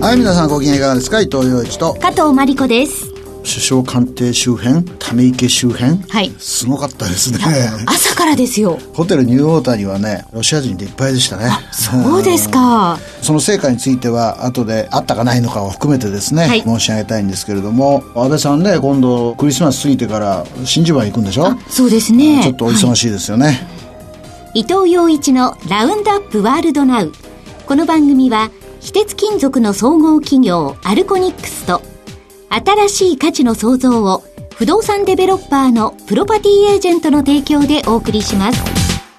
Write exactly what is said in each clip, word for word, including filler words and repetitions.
はい、皆さんご機嫌いかがですか。伊藤洋一と加藤真理子です。 首相官邸周辺、ため池周辺、 はい、 すごかったですね。 朝からですよ。 ホテルニューオータニはね、ロシア人でいっぱいでしたね。 あ、そうですか。 その成果については後であったかないのかを含めてですね、はい、申し上げたいんですけれども、安倍さんね、今度クリスマス過ぎてから真珠湾行くんでしょ。 あ、そうですね。 ちょっとお忙しいですよね、はい、 伊藤洋一のラウンドアップワールドナウ。この番組は非鉄金属の総合企業アルコニックスと新しい価値の創造を不動産デベロッパーのプロパティエージェントの提供でお送りします。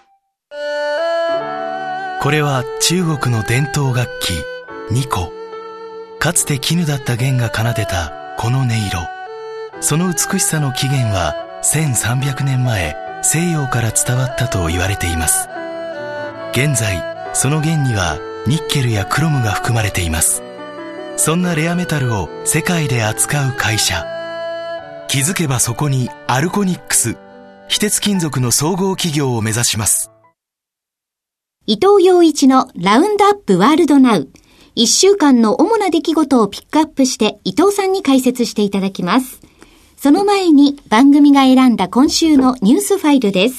これは中国の伝統楽器二胡。かつて絹だった弦が奏でたこの音色、その美しさの起源はせんさんびゃくねんまえ西洋から伝わったと言われています。現在その弦にはニッケルやクロムが含まれています。そんなレアメタルを世界で扱う会社、気づけばそこにアルコニックス、非鉄金属の総合企業を目指します。 伊藤洋一のラウンドアップワールドナウ。いっしゅうかんの主な出来事をピックアップして伊藤さんに解説していただきます。その前に番組が選んだ今週のニュースファイルです。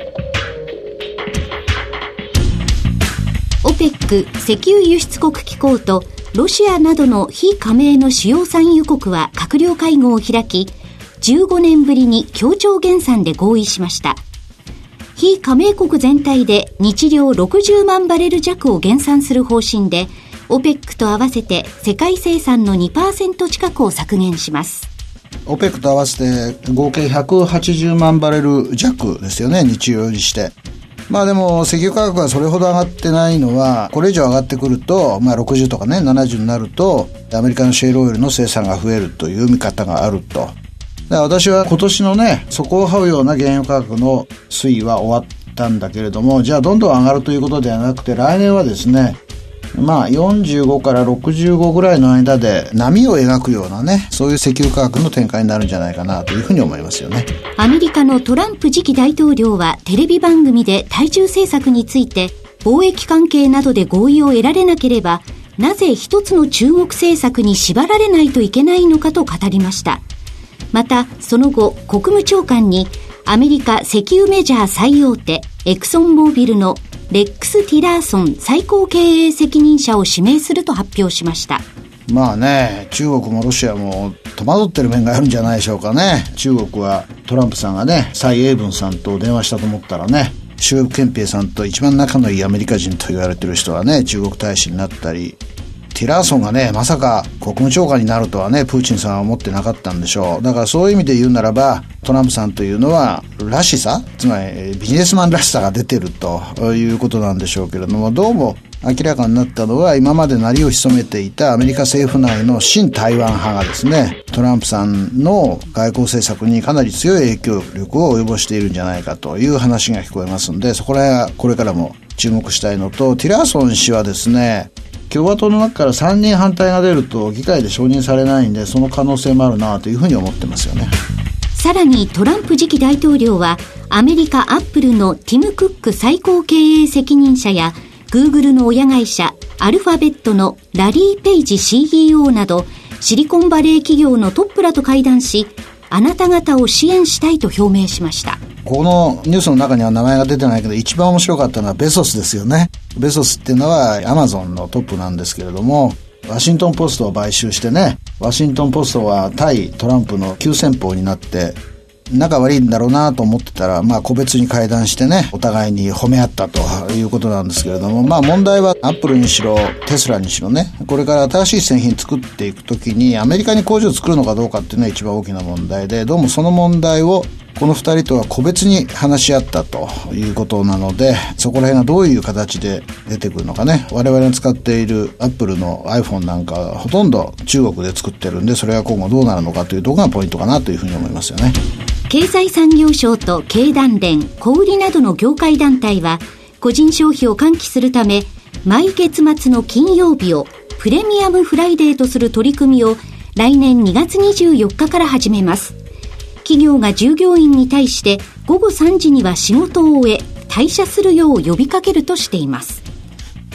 オペック 石油輸出国機構とロシアなどの非加盟の主要産油国は閣僚会合を開き、じゅうごねんぶりに協調減産で合意しました。非加盟国全体で日量ろくじゅうまんバレル弱を減産する方針で、オペックと合わせて世界生産の にパーセント 近くを削減します。 オペックと合わせて合計ひゃくはちじゅうまんバレル弱ですよね、日量よりして。まあでも石油価格がそれほど上がってないのは、これ以上上がってくると、まあろくじゅうとかね、ななじゅうになるとアメリカのシェールオイルの生産が増えるという見方があると。だから私は今年のね、底を這うような原油価格の推移は終わったんだけれども、じゃあどんどん上がるということではなくて、来年はですね、まあよんじゅうごからろくじゅうごぐらいの間で波を描くようなね、そういう石油価格の展開になるんじゃないかなというふうに思いますよね。 アメリカのトランプ次期大統領はテレビ番組で対中政策について、貿易関係などで合意を得られなければなぜ一つの中国政策に縛られないといけないのかと語りました。またその後、国務長官にアメリカ石油メジャー最大手エクソンモービルのレックス・ティラーソン最高経営責任者を指名すると発表しました。 まあね、中国もロシアも戸惑ってる面があるんじゃないでしょうかね。中国はトランプさんがね、蔡英文さんと電話したと思ったらね、習近平さんと一番仲のいいアメリカ人と言われてる人はね、中国大使になったり、ティラーソンがね、まさか国務長官になるとはね、プーチンさんは思ってなかったんでしょう。だからそういう意味で言うならば、トランプさんというのはらしさ、つまりビジネスマンらしさが出てるということなんでしょうけれども、どうも明らかになったのは、今まで鳴りを潜めていたアメリカ政府内の親台湾派がですね、トランプさんの外交政策にかなり強い影響力を及ぼしているんじゃないかという話が聞こえますので、そこら辺はこれからも注目したいのと、ティラーソン氏はですね、共和党の中からさんにん反対が出ると議会で承認されないんで、その可能性もあるなというふうに思ってますよね。 さらにトランプ次期大統領はアメリカアップルのティム・クック最高経営責任者やグーグルの親会社アルファベットのラリー・ペイジ シーイーオー などシリコンバレー企業のトップらと会談し、あなた方を支援したいと表明しました。 このニュースの中には名前が出てないけど、一番面白かったのはベソスですよね。ベソスっていうのはアマゾンのトップなんですけれども、ワシントンポストを買収してね、ワシントンポストは対トランプの急先鋒になって仲悪いんだろうなと思ってたら、まあ個別に会談してね、お互いに褒め合ったということなんですけれども、まあ問題はアップルにしろテスラにしろね、これから新しい製品作っていくときにアメリカに工場を作るのかどうかっていうのが一番大きな問題で、どうもその問題をこの二人とは個別に話し合ったということなので、そこら辺がどういう形で出てくるのかね。我々の使っているアップルの iPhone なんかはほとんど中国で作ってるんで、それが今後どうなるのかというところがポイントかなというふうに思いますよね。 経済産業省と経団連、小売などの業界団体は個人消費を喚起するため、毎月末の金曜日をプレミアムフライデーとする取り組みを来年にがつにじゅうよっかから始めます。企業が従業員に対して午後さんじには仕事を終え退社するよう呼びかけるとしています。 うん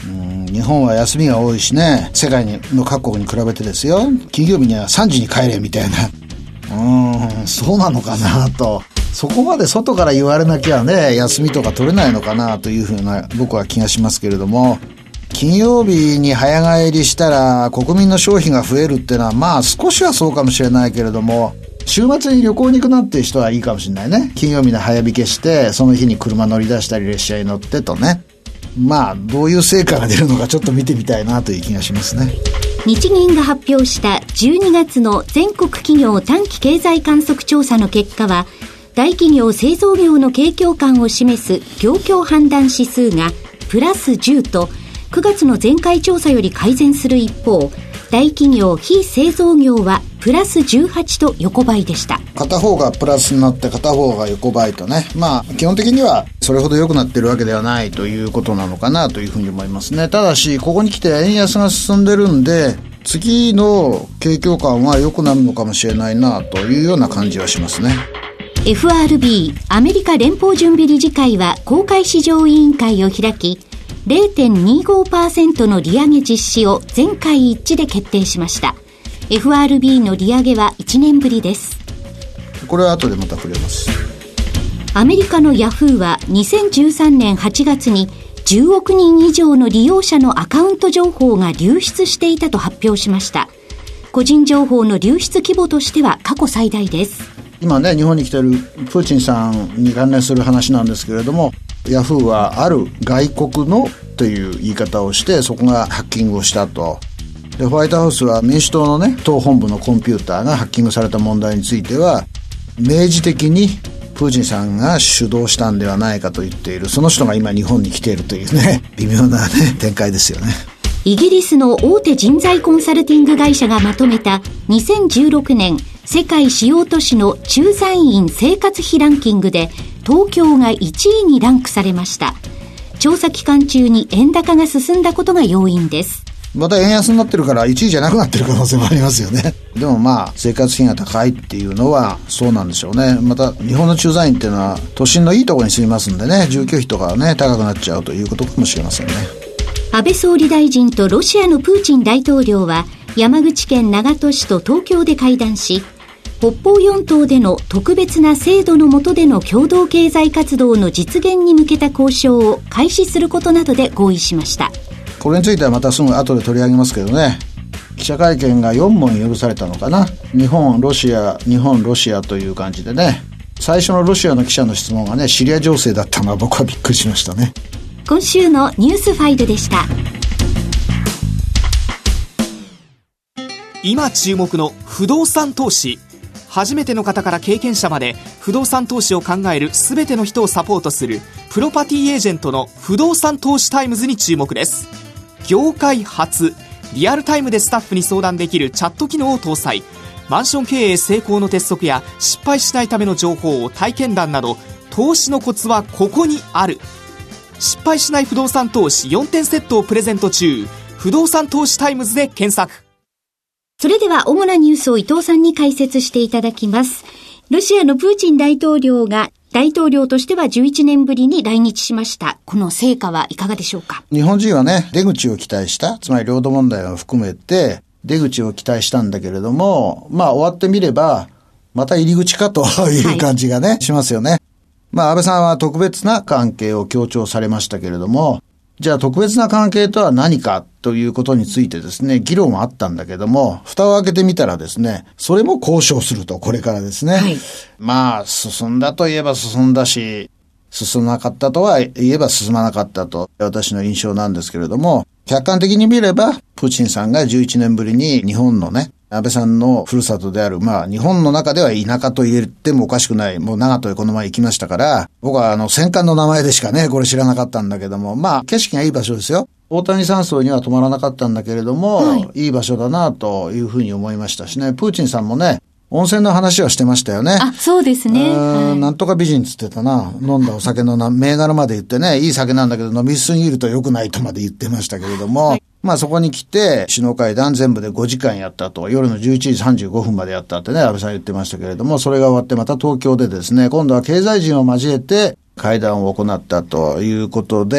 日本は休みが多いしね、世界の各国に比べてですよ、金曜日にはさんじに帰れみたいな、うーん、そうなのかなと。そこまで外から言われなきゃね、休みとか取れないのかなというふうな僕は気がしますけれども、金曜日に早帰りしたら国民の消費が増えるっていうのは、まあ少しはそうかもしれないけれども、週末に旅行に行くなんていう人はいいかもしれないね。金曜日の早引けしてその日に車乗り出したり列車に乗ってとね、まあどういう成果が出るのかちょっと見てみたいなという気がしますね。 日銀が発表したじゅうにがつの全国企業短期経済観測調査の結果は、大企業製造業の景況感を示す業況判断指数がプラスじゅうとくがつの前回調査より改善する一方、大企業非製造業はプラスじゅうはちと横ばいでした。 片方がプラスになって片方が横ばいとね、まあ基本的にはそれほど良くなってるわけではないということなのかなというふうに思いますね。ただしここに来て円安が進んでるんで、次の景況感は良くなるのかもしれないなというような感じはしますね。 エフアールビー アメリカ連邦準備理事会は公開市場委員会を開き、ゼロてんにごパーセント の利上げ実施を全会一致で決定しました。 エフアールビー の利上げはいちねんぶりです。 これは後でまた触れます。 アメリカのヤフーはにせんじゅうさんねんはちがつにじゅうおくにん以上の利用者のアカウント情報が流出していたと発表しました。個人情報の流出規模としては過去最大です。 今ね、日本に来ているプーチンさんに関連する話なんですけれども、ヤフーはある外国のという言い方をして、そこがハッキングをしたと。でホワイトハウスは民主党のね、党本部のコンピューターがハッキングされた問題については明示的にプーチンさんが主導したんではないかと言っている。その人が今日本に来ているというね、微妙なね展開ですよね。 イギリスの大手人材コンサルティング会社がまとめたにせんじゅうろくねん世界主要都市の駐在員生活費ランキングで東京がいちいにランクされました。調査期間中に円高が進んだことが要因です。 また円安になってるからいちいじゃなくなってる可能性もありますよね。でもまあ生活費が高いっていうのはそうなんでしょうね。また日本の駐在員っていうのは都心のいいところに住みますんでね、住居費とかはね高くなっちゃうということかもしれませんね。 安倍総理大臣とロシアのプーチン大統領は山口県長門市と東京で会談し、北方四島での特別な制度の下での共同経済活動の実現に向けた交渉を開始することなどで合意しました。 これについてはまたすぐ後で取り上げますけどね、記者会見がよん問許されたのかな。日本ロシア日本ロシアという感じでね、最初のロシアの記者の質問がねシリア情勢だったのは僕はびっくりしましたね。 今週のニュースファイルでした。 今注目の不動産投資、初めての方から経験者まで不動産投資を考えるすべての人をサポートするプロパティエージェントの不動産投資タイムズに注目です。業界初、リアルタイムでスタッフに相談できるチャット機能を搭載。マンション経営成功の鉄則や失敗しないための情報を体験談など、投資のコツはここにある。失敗しない不動産投資よんてんセットをプレゼント中。不動産投資タイムズで検索。 それでは主なニュースを伊藤さんに解説していただきます。ロシアのプーチン大統領が大統領としてはじゅういちねんぶりに来日しました。この成果はいかがでしょうか。 日本人はね、出口を期待した、つまり領土問題を含めて出口を期待したんだけれども、まあ終わってみればまた入り口かという感じがね、はい、しますよね。まあ安倍さんは特別な関係を強調されましたけれども、じゃあ特別な関係とは何かということについてですね、議論はあったんだけども、蓋を開けてみたらですね、それも交渉すると、これからですね。はい、まあ進んだといえば進んだし、進まなかったとは言えば進まなかったと、私の印象なんですけれども、客観的に見ればプーチンさんがじゅういちねんぶりに日本のね、安倍さんのふるさとである、まあ日本の中では田舎と言ってもおかしくない、もう長門へこの前行きましたから、僕はあの戦艦の名前でしかね、これ知らなかったんだけども、まあ景色がいい場所ですよ。大谷山荘には泊まらなかったんだけれども、はい、いい場所だなというふうに思いましたしね、プーチンさんもね、温泉の話はしてましたよね。 あ、そうですね。 はい、なんとか美人つってたな。飲んだお酒のな銘柄まで言ってね、いい酒なんだけど飲みすぎると良くないとまで言ってましたけれども、はい、まあそこに来て首脳会談全部でごじかんやったと、夜のじゅういちじさんじゅうごふんまでやったってね、安倍さん言ってましたけれども、それが終わってまた東京でですね、今度は経済人を交えて会談を行ったということで、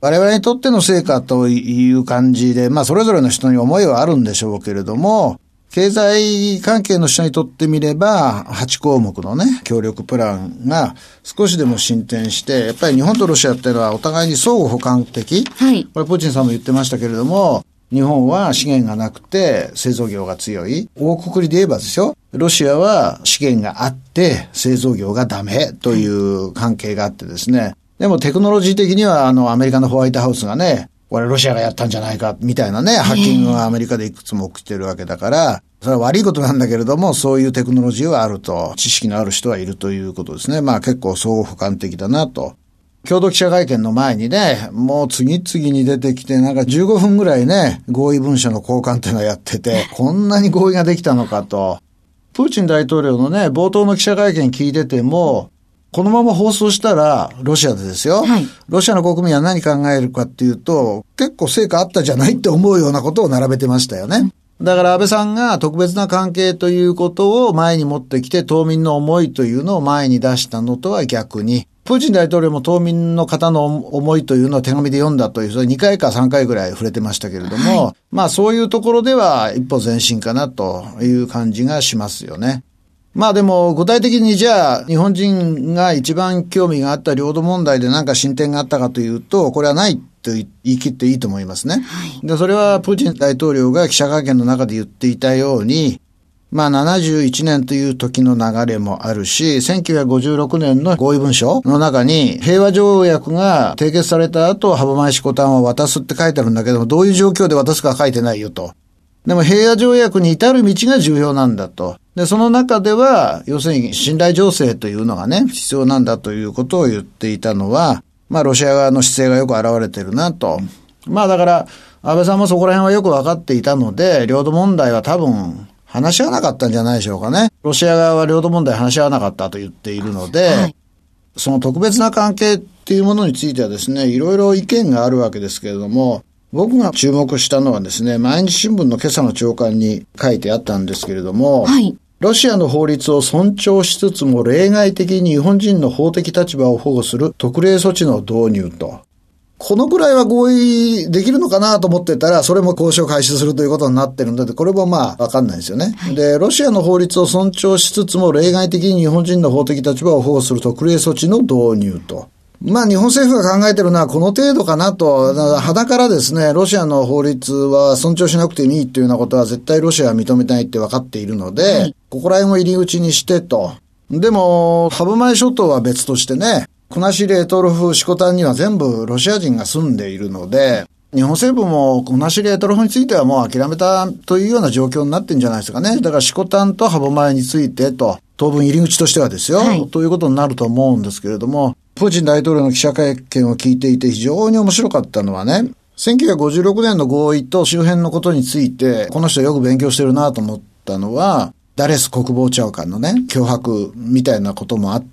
我々にとっての成果という感じで、まあそれぞれの人に思いはあるんでしょうけれども、経済関係の人にとってみれば、はちこうもくのね、協力プランが少しでも進展して、やっぱり日本とロシアっていうのはお互いに相互補完的。 はい。 これプーチンさんも言ってましたけれども、日本は資源がなくて製造業が強い。大くくりで言えばですよ。ロシアは資源があって製造業がダメという関係があってですね。でもテクノロジー的にはあのアメリカのホワイトハウスがね、これロシアがやったんじゃないかみたいなね、ハッキングがアメリカでいくつも起きてるわけだから、それは悪いことなんだけれども、そういうテクノロジーはあると、知識のある人はいるということですね。まあ結構相互補完的だなと。共同記者会見の前にね、もう次々に出てきて、なんかじゅうごふんぐらいね、合意文書の交換っていうのをやってて、こんなに合意ができたのかと。プーチン大統領のね、冒頭の記者会見聞いてても、このまま放送したら、ロシアでですよ、はい、ロシアの国民は何考えるかっていうと、結構成果あったじゃないって思うようなことを並べてましたよね。だから安倍さんが特別な関係ということを前に持ってきて、島民の思いというのを前に出したのとは逆に、プーチン大統領も島民の方の思いというのを手紙で読んだという、それにかいかさんかいぐらい触れてましたけれども、はい、まあそういうところでは一歩前進かなという感じがしますよね。まあでも具体的にじゃあ日本人が一番興味があった領土問題で何か進展があったかというと、これはないと言い切っていいと思いますね。はい、で、それはプーチン大統領が記者会見の中で言っていたように、まあななじゅういちねんという時の流れもあるし、せんきゅうひゃくごじゅうろくねんの合意文書の中に平和条約が締結された後、歯舞色丹を渡すって書いてあるんだけども、どういう状況で渡すか書いてないよと。でも平和条約に至る道が重要なんだと。で、その中では、要するに信頼醸成というのがね、必要なんだということを言っていたのは、まあロシア側の姿勢がよく現れてるなと。まあだから、安倍さんもそこら辺はよく分かっていたので、領土問題は多分、話し合わなかったんじゃないでしょうかね。ロシア側は領土問題話し合わなかったと言っているので、はい、その特別な関係っていうものについてはですね、いろいろ意見があるわけですけれども、僕が注目したのはですね、毎日新聞の今朝の朝刊に書いてあったんですけれども、はい、ロシアの法律を尊重しつつも例外的に日本人の法的立場を保護する特例措置の導入と。このくらいは合意できるのかなと思ってたら、それも交渉開始するということになってるので、これもまあわかんないですよね。はい、で、ロシアの法律を尊重しつつも例外的に日本人の法的立場を保護する特例措置の導入と。まあ日本政府が考えてるのはこの程度かなと、肌からですね、ロシアの法律は尊重しなくてもいいというようなことは絶対ロシアは認めないって分かっているので、はい、ここら辺を入り口にしてと。でも、歯舞諸島は別としてね、国後択捉色丹には全部ロシア人が住んでいるので、日本政府も国後択捉についてはもう諦めたというような状況になってんじゃないですかね。だから色丹と歯舞についてと、当分入り口としてはですよ、はい、ということになると思うんですけれども、プーチン大統領の記者会見を聞いていて非常に面白かったのはね、せんきゅうひゃくごじゅうろくねんの合意と周辺のことについて、この人よく勉強してるなと思ったのは、ダレス国防長官のね、脅迫みたいなこともあって、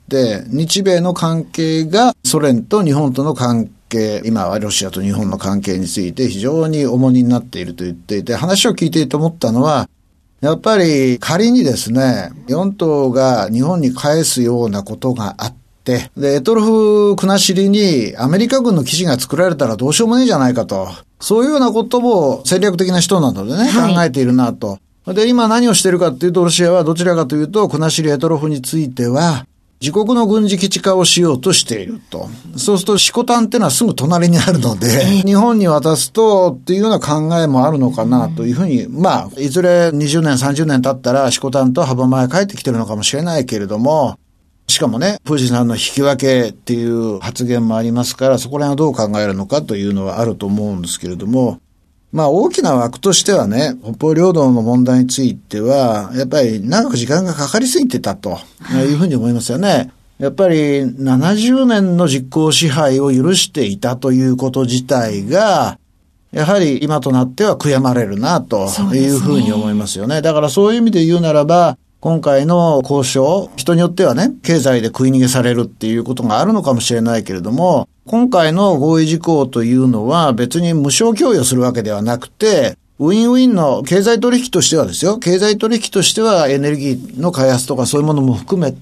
日米の関係がソ連と日本との関係、今はロシアと日本の関係について非常に重荷になっていると言っていて、話を聞いていて思ったのは、やっぱり仮にですね、四島が日本に返すようなことがあって、で、択捉国後にアメリカ軍の基地が作られたらどうしようもねえじゃないかと。そういうようなことも戦略的な人なのでね、はい、考えているなと。で、今何をしているかっていうと、ロシアはどちらかというと、国後択捉については、自国の軍事基地化をしようとしていると。そうすると、色丹っていうのはすぐ隣にあるので、日本に渡すとっていうような考えもあるのかなというふうに、まあ、いずれにじゅうねん、さんじゅうねん経ったら、色丹と歯舞帰ってきてるのかもしれないけれども、しかもね、プーチンさんの引き分けっていう発言もありますから、そこら辺はどう考えるのかというのはあると思うんですけれども、まあ大きな枠としてはね、北方領土の問題については、やっぱり長く時間がかかりすぎてたというふうに思いますよね。やっぱりななじゅうねんの実効支配を許していたということ自体が、やはり今となっては悔やまれるなというふうに思いますよね。だからそういう意味で言うならば、今回の交渉、人によってはね、経済で食い逃げされるっていうことがあるのかもしれないけれども、今回の合意事項というのは別に無償供与するわけではなくて、ウィンウィンの経済取引としてはですよ、経済取引としてはエネルギーの開発とかそういうものも含めて、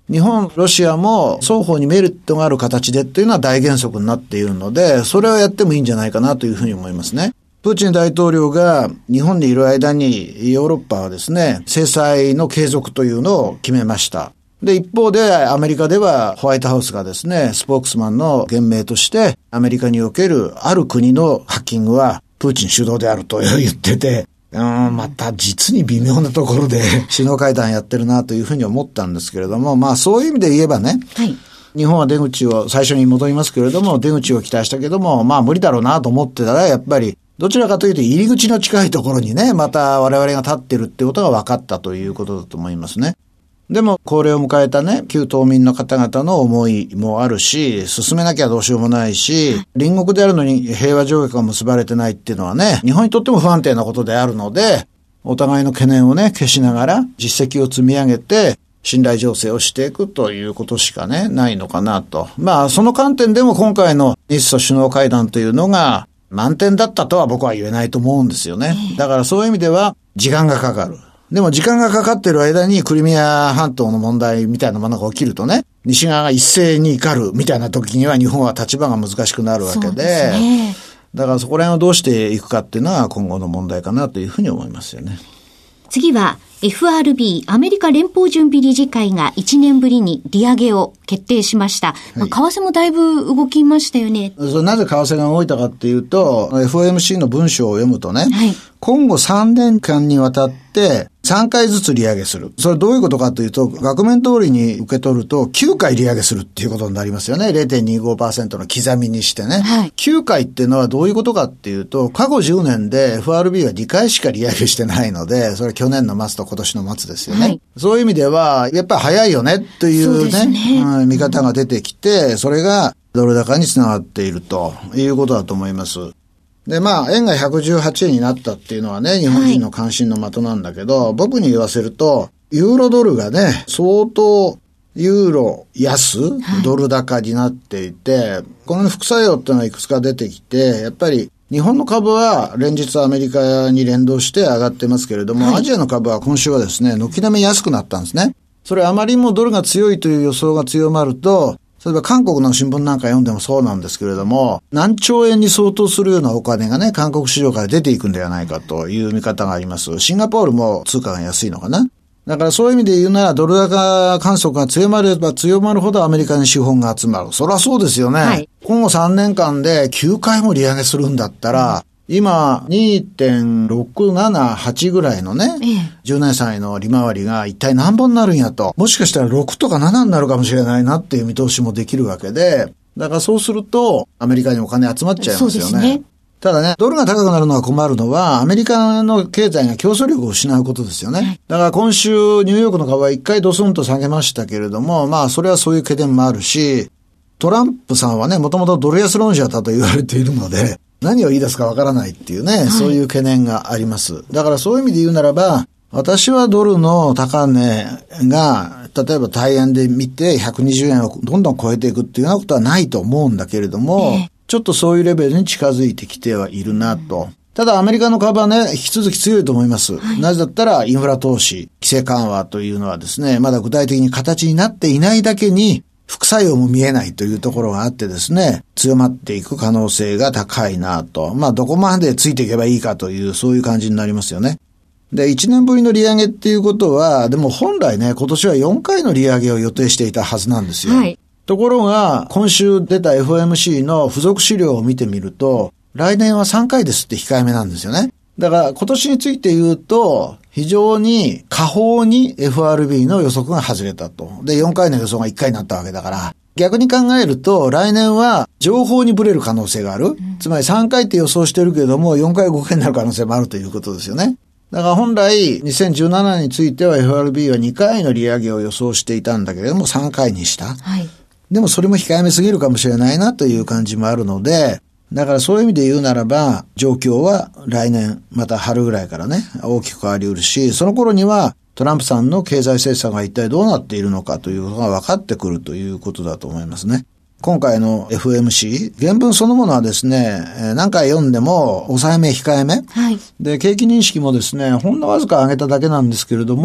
日本、ロシアも双方にメリットがある形でっていうのは大原則になっているので、それをやってもいいんじゃないかなというふうに思いますね。プーチン大統領が日本にいる間にヨーロッパはですね、制裁の継続というのを決めました。で、一方でアメリカではホワイトハウスがですね、スポークスマンの言明としてアメリカにおけるある国のハッキングはプーチン主導であると言ってて、うーん、また実に微妙なところで首脳会談やってるなというふうに思ったんですけれども、まあそういう意味で言えばね、はい、日本は出口を最初に戻りますけれども、出口を期待したけども、まあ無理だろうなと思ってたら、やっぱりどちらかというと入り口の近いところにね、また我々が立ってるってことが分かったということだと思いますね。でも、高齢を迎えたね、旧島民の方々の思いもあるし、進めなきゃどうしようもないし、隣国であるのに平和条約が結ばれてないっていうのはね、日本にとっても不安定なことであるので、お互いの懸念をね、消しながら実績を積み上げて、信頼醸成をしていくということしかね、ないのかなと。まあ、その観点でも今回の日ソ首脳会談というのが、満点だったとは僕は言えないと思うんですよね。だからそういう意味では、時間がかかる。でも時間がかかっている間にクリミア半島の問題みたいなものが起きるとね、西側が一斉に怒るみたいな時には日本は立場が難しくなるわけ で, で、ね、だからそこら辺をどうしていくかっていうのは今後の問題かなというふうに思いますよね。 次は エフアールビー アメリカ連邦準備理事会がいちねんぶりに利上げを決定しました。はい、まあ、為替もだいぶ動きましたよね。 それなぜ為替が動いたかっていうと エフオーエムシー の文章を読むとね、はい、今後さんねんかんにわたってさんかいずつ利上げする。それどういうことかというと、額面通りに受け取るときゅうかい利上げするっていうことになりますよね。 ゼロてんにごパーセント の刻みにしてね、はい、きゅうかいっていうのはどういうことかっていうと、過去じゅうねんで エフアールビー はにかいしか利上げしてないので、それ去年の末と今年の末ですよね、はい、そういう意味ではやっぱり早いよねというね、ね、うん、見方が出てきて、それがドル高につながっているということだと思います。で、まあ、円がひゃくじゅうはちえんになったっていうのはね、日本人の関心の的なんだけど、はい、僕に言わせると、ユーロドルがね、相当ユーロ安、ドル高になっていて、はい、この副作用っていうのはいくつか出てきて、やっぱり日本の株は連日アメリカに連動して上がってますけれども、はい、アジアの株は今週はですね、軒並み安くなったんですね。それあまりにもドルが強いという予想が強まると、例えば韓国の新聞なんか読んでもそうなんですけれども、何兆円に相当するようなお金がね、韓国市場から出ていくんではないかという見方があります。シンガポールも通貨が安いのかな。だからそういう意味で言うなら、ドル高観測が強まれば強まるほどアメリカに資本が集まる。そりゃそうですよね。はい、今後さんねんかんできゅうかいも利上げするんだったら、うん、今 にてんろくななはち ぐらいのね、ええ、じゅうねん債の利回りが一体何本になるんやと。もしかしたらろくとかななになるかもしれないなっていう見通しもできるわけで、だからそうするとアメリカにお金集まっちゃいますよね。そうですね。ただね、ドルが高くなるのは困るのは、アメリカの経済が競争力を失うことですよね。だから今週、ニューヨークの株は一回ドスンと下げましたけれども、まあ、それはそういう懸念もあるし、トランプさんはね、もともとドル安論者だと言われているので、何を言い出すかわからないっていうね、はい、そういう懸念があります。だからそういう意味で言うならば、私はドルの高値が、例えば大円で見てひゃくにじゅうえんをどんどん超えていくっていうようなことはないと思うんだけれども、えーちょっとそういうレベルに近づいてきてはいるなと。ただアメリカの株はね、引き続き強いと思います。はい、なぜだったらインフラ投資、規制緩和というのはですね、まだ具体的に形になっていないだけに、副作用も見えないというところがあってですね、強まっていく可能性が高いなと。まあどこまでついていけばいいかという、そういう感じになりますよね。で、いちねんぶりの利上げっていうことは、でも本来ね、今年はよんかいの利上げを予定していたはずなんですよ。はい、ところが、今週出た エフオーエムシー の付属資料を見てみると、来年はさんかいですって控えめなんですよね。だから今年について言うと、非常に下方に エフアールビー の予測が外れたと。で、よんかいの予想がいっかいになったわけだから、逆に考えると、来年は情報にブレる可能性がある。うん、つまりさんかいって予想してるけども、よんかいごかいになる可能性もあるということですよね。だから本来、にせんじゅうななねんについては エフアールビー はにかいの利上げを予想していたんだけれども、さんかいにした。はい。でもそれも控えめすぎるかもしれないなという感じもあるので、だからそういう意味で言うならば、状況は来年、また春ぐらいからね、大きく変わりうるし、その頃にはトランプさんの経済政策が一体どうなっているのかということが分かってくるということだと思いますね。今回の エフオーエムシー、原文そのものはですね、何回読んでも抑えめ控えめ。はい。で、景気認識もですね、ほんのわずか上げただけなんですけれども、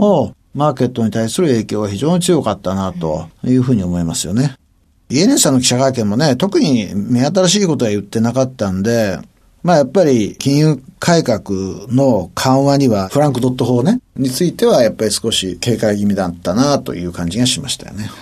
マーケットに対する影響が非常に強かったなというふうに思いますよね。イエレンさんの記者会見もね、特に目新しいことは言ってなかったんで、まあやっぱり金融改革の緩和にはフランクドット法ね、についてはやっぱり少し警戒気味だったなという感じがしましたよね。はい、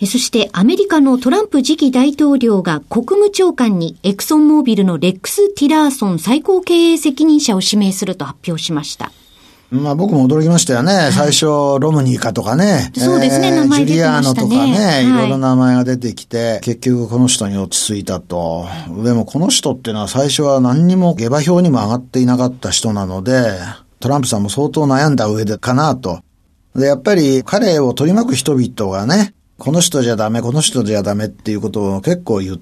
そしてアメリカのトランプ次期大統領が国務長官にエクソンモービルのレックス・ティラーソン最高経営責任者を指名すると発表しました。 まあ僕も驚きましたよね。はい、最初ロムニーかとかね。 そうですね、えー、名前出てましたね。 ジュリアーノとかね、 はい、 いろいろ名前が出てきて、結局この人に落ち着いたと。でもこの人っていうのは最初は何にも下馬評にも上がっていなかった人なので、トランプさんも相当悩んだ上でかなと。で、やっぱり彼を取り巻く人々がね、この人じゃダメ、この人じゃダメっていうことを結構言って、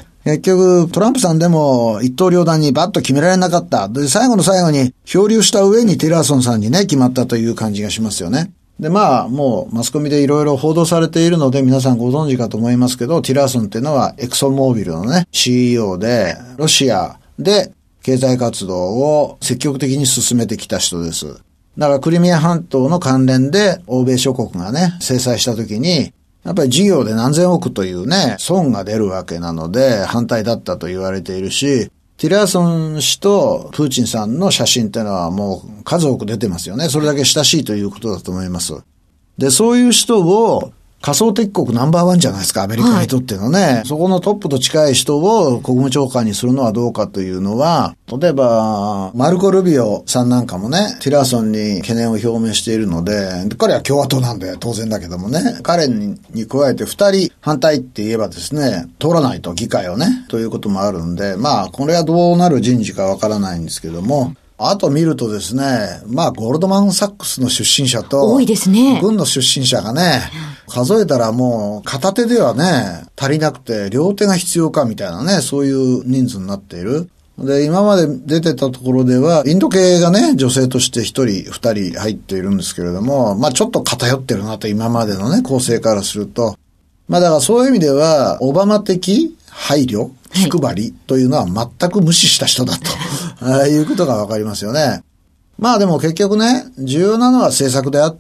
結局トランプさんでも一刀両断にバッと決められなかった。で、最後の最後に漂流した上にティラーソンさんにね、決まったという感じがしますよね。で、まあ、もうマスコミでいろいろ報道されているので皆さんご存知かと思いますけど、ティラーソンっていうのはエクソンモービルのね、シーイーオー で、ロシアで経済活動を積極的に進めてきた人です。だからクリミア半島の関連で欧米諸国がね、制裁したときに、やっぱり事業で何千億というね、損が出るわけなので反対だったと言われているし、ティラーソン氏とプーチンさんの写真ってのはもう数多く出てますよね。それだけ親しいということだと思います。で、そういう人を仮想敵国ナンバーワンじゃないですか、アメリカにとってのね、はい、そこのトップと近い人を国務長官にするのはどうかというのは、例えばマルコ・ルビオさんなんかもね、ティラーソンに懸念を表明しているので、彼は共和党なんで当然だけどもね、彼に加えて二人反対って言えばですね、通らないと議会をね、ということもあるんで、まあこれはどうなる人事かわからないんですけども、あと見るとですね、まあゴールドマンサックスの出身者と多いですね。 軍の出身者がね、数えたらもう片手ではね足りなくて両手が必要かみたいなね、そういう人数になっている。で、今まで出てたところではインド系がね女性として一人二人入っているんですけれども、まあちょっと偏ってるなと、今までのね構成からすると、まあだからそういう意味ではオバマ的配慮、気配りというのは全く無視した人だと、はい、いうことがわかりますよね。まあでも結局ね、重要なのは政策であって、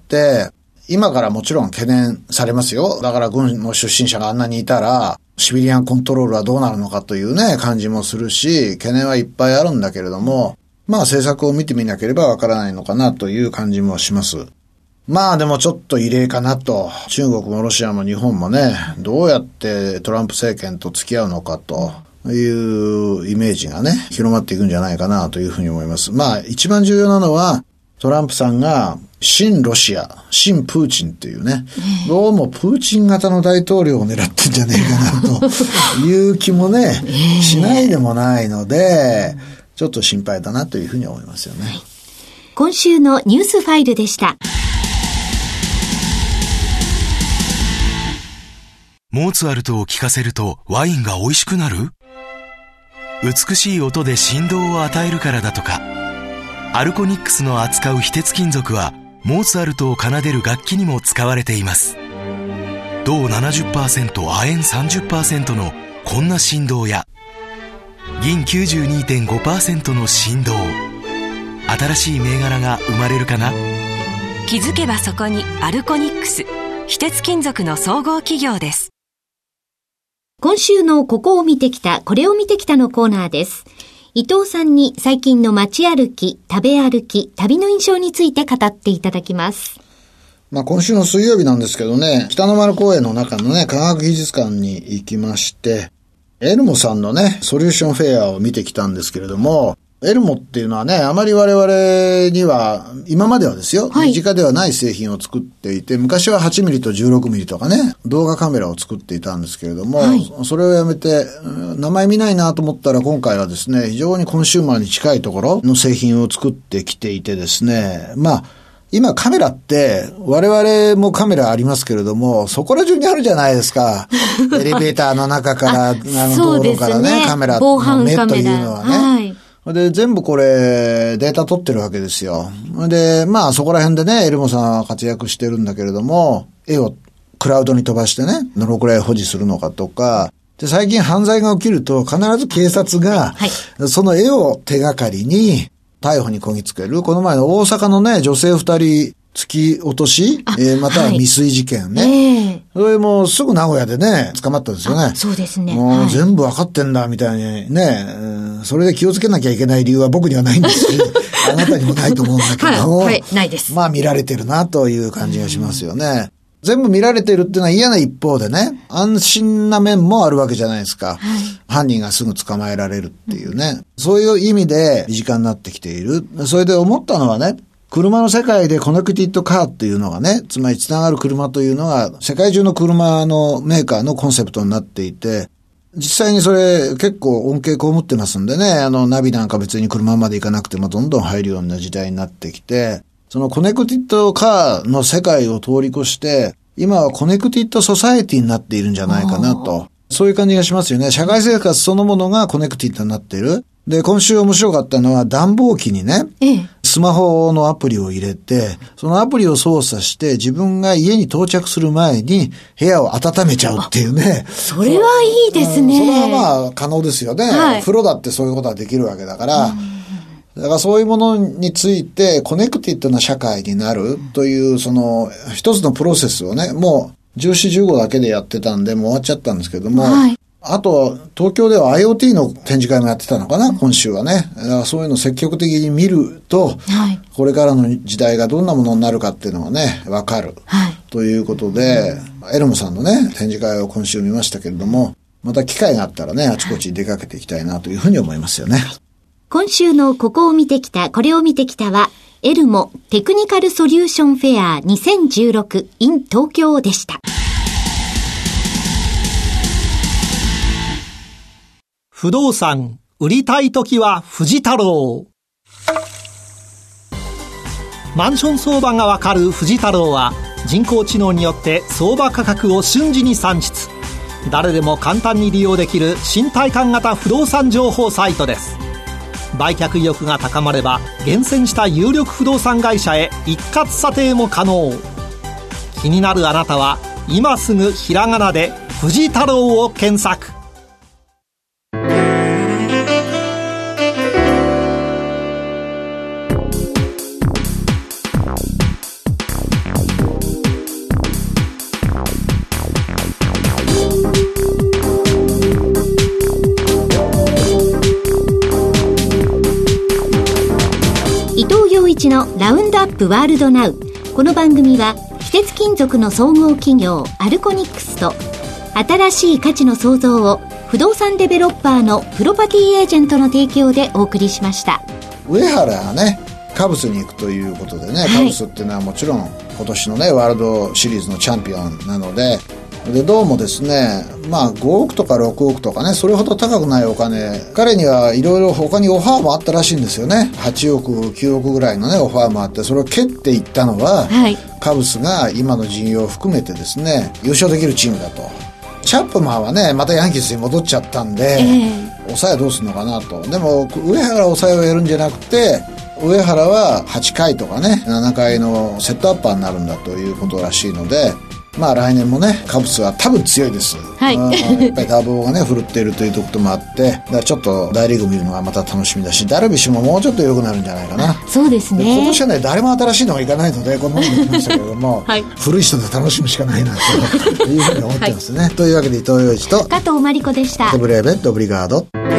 今からもちろん懸念されますよ。だから軍の出身者があんなにいたら、シビリアンコントロールはどうなるのかというね、感じもするし、懸念はいっぱいあるんだけれども、まあ政策を見てみなければわからないのかなという感じもします。まあでもちょっと異例かなと。中国もロシアも日本もね、どうやってトランプ政権と付き合うのかというイメージがね、広まっていくんじゃないかなというふうに思います。まあ一番重要なのは、トランプさんが親ロシア、親プーチンっていうね、どうもプーチン型の大統領を狙ってんじゃねえかなという気もね、しないでもないので、ちょっと心配だなというふうに思いますよね。はい、 今週のニュースファイルでした。 モーツァルトを聴かせるとワインが美味しくなる？美しい音で振動を与えるからだとか。アルコニックスの扱う非鉄金属はモーツァルトを奏でる楽器にも使われています。銅 ななじゅっパーセント、亜鉛 さんじゅっパーセント のこんな振動や銀 きゅうじゅうにてんごパーセント の振動、新しい銘柄が生まれるかな。 気づけばそこにアルコニックス、非鉄金属の総合企業です。 今週のここを見てきた、これを見てきたのコーナーです。伊藤さんに最近の街歩き、食べ歩き、旅の印象について語っていただきます。 まあ今週の水曜日なんですけどね、北の丸公園の中のね、科学技術館に行きまして、エルモさんのね、ソリューションフェアを見てきたんですけれども、エルモっていうのはね、あまり我々には、今まではですよ、はい、身近ではない製品を作っていて、昔ははちミリとじゅうろくミリとかね、動画カメラを作っていたんですけれども、はい、それをやめて、名前見ないなと思ったら今回はですね、非常にコンシューマーに近いところの製品を作ってきていてですね、まあ、今カメラって我々もカメラありますけれども、そこら中にあるじゃないですか。エレベーターの中からあの道路からね、カメラの目というのはね。はい、で全部これデータ取ってるわけですよ。でまあそこら辺でねエルモさんは活躍してるんだけれども、絵をクラウドに飛ばしてねどのくらい保持するのかとかで、最近犯罪が起きると必ず警察がその絵を手がかりに逮捕にこぎつける。この前の大阪のね女性二人突き落とし、えー、または未遂事件ね。はいえー、それもすぐ名古屋でね、捕まったんですよね。 そうですね。 もう全部わかってんだ、みたいにね、はい、それで気をつけなきゃいけない理由は僕にはないんですし、あなたにもないと思うんだけども。 はい、はい、ないです。 まあ見られてるなという感じがしますよね。全部見られてるっていうのは嫌な一方でね、安心な面もあるわけじゃないですか。はい、犯人がすぐ捕まえられるっていうね。うん、そういう意味で身近になってきている。それで思ったのはね、車の世界でコネクティッドカーっていうのがね、つまりつながる車というのが世界中の車のメーカーのコンセプトになっていて、実際にそれ結構恩恵被ってますんでね、あのナビなんか別に車まで行かなくてもどんどん入るような時代になってきて、そのコネクティッドカーの世界を通り越して、今はコネクティッドソサエティになっているんじゃないかなと。そういう感じがしますよね。社会生活そのものがコネクティッドになっている。で、今週面白かったのは暖房機にね、ええ、スマホのアプリを入れて、そのアプリを操作して自分が家に到着する前に部屋を温めちゃうっていうね。 それはいいですね。 それはまあ可能ですよね。はい、風呂だってそういうことはできるわけだから。だからそういうものについてコネクティッドな社会になるというその一つのプロセスをね、もうじゅうよん、じゅうごだけでやってたんでもう終わっちゃったんですけども、はい、あと東京では IoT の展示会もやってたのかな、今週はね。そういうのを積極的に見ると、はい、これからの時代がどんなものになるかっていうのがね、わかる、はい、ということで、エルモさんのね展示会を今週見ましたけれども、また機会があったらね、あちこち出かけていきたいなというふうに思いますよね。 今週のここを見てきた、これを見てきたは、エルモテクニカルソリューションフェアにせんじゅうろく in 東京でした。 不動産、売りたいときは藤太郎。マンション相場がわかる藤太郎は、人工知能によって相場価格を瞬時に算出。誰でも簡単に利用できる新体感型不動産情報サイトです。売却意欲が高まれば厳選した有力不動産会社へ一括査定も可能。気になるあなたは今すぐひらがなで藤太郎を検索。 のラウンドアップワールドナウ。この番組は非鉄金属の総合企業アルコニックスと新しい価値の創造を不動産デベロッパーのプロパティエージェントの提供でお送りしました。 上原がねカブスに行くということでね、はい、カブスっていうのはもちろん今年のねワールドシリーズのチャンピオンなので、でどうもですね、まあごおくとかろくおくとかね、それほど高くないお金、彼にはいろいろ他にオファーもあったらしいんですよね。はちおくきゅうおくぐらいのねオファーもあって、それを蹴っていったのは、はい、カブスが今の陣容を含めてですね優勝できるチームだと。チャップマンはねまたヤンキースに戻っちゃったんで、えー、抑えどうするのかなと。でも上原抑えをやるんじゃなくて、上原ははちかいとかねななかいのセットアッパーになるんだということらしいので、まあ来年もねカブスは多分強いです、はい、やっぱりダーボーがね振るっているということもあって、だからちょっと大リーグ見るのがまた楽しみだし、ダルビッシュももうちょっと良くなるんじゃないかな。 そうですね。 今年はね誰も新しいのがいかないのでこのまま言ってましたけれども、はい、古い人で楽しむしかないなというふうに思ってますね、はい、というわけで伊藤洋一と加藤真理子でした。 ブレーベットオブリガード。